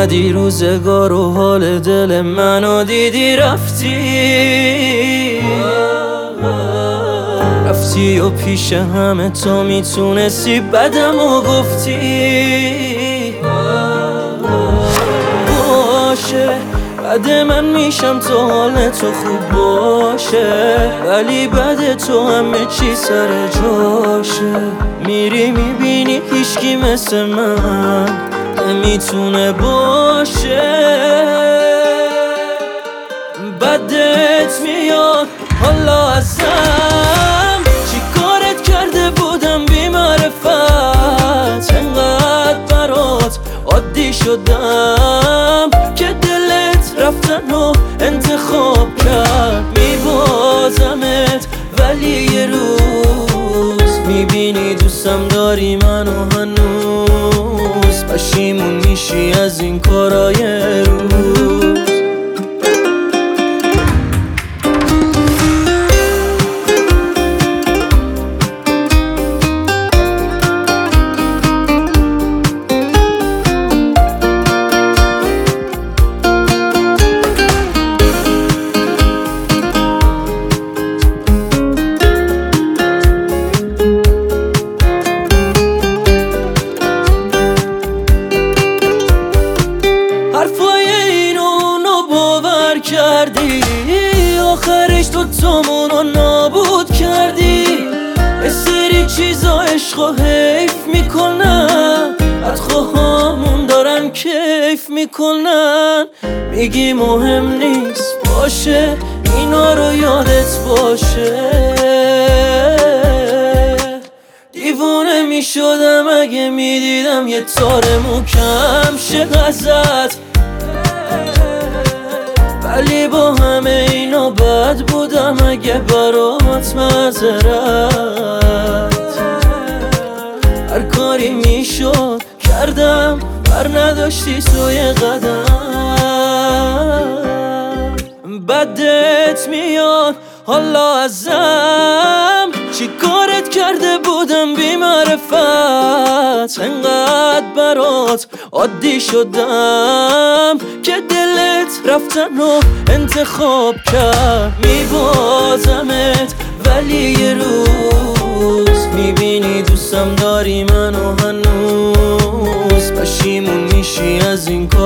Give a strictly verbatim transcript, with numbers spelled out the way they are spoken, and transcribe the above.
اومدی روزگار و حال دل منو دیدی رفتی رفتی و پیش همه تو میتونستی بدم و گفتی باشه بعد من میشم تو حال تو خوب باشه، ولی بعد تو همه چی سر جاشه. میری میبینی هیچکی مثل من نمیتونه باشه. بدت میاد حالا ازم چی کارت کرده بودم بی معرفت، انقدر برات عادی شدم که دلت رفتن و انتخاب کرد. میبازمت ولی یه روز میبینی دوستم داری منو هنوز، پشیمون میشی از این کارای روز. حرفای اینو اونو باور کردی، آخرش تو تامونو نابود کردی. یه سری چیزا عشقو حیف میکنن، بدخواهامون دارن کیف میکنن. میگی مهم نیست باشه، اینا رو یادت باشه. دیوونه میشدم اگه میدیدم یه تار موکم شه ازت، ولی با همه اینا بد بودم اگه برات معذرت. هر کاری میشد کردم بر نداشتی سوی قدم. بدت میاد حالا ازم چی کارت کرده بودم بی معرفت، انقدر برات عادی شدم که دلت رفتن و انتخاب کرد. میبازمت ولی یه روز میبینی دوستم داری منو هنوز، پشیمون میشی از این کار.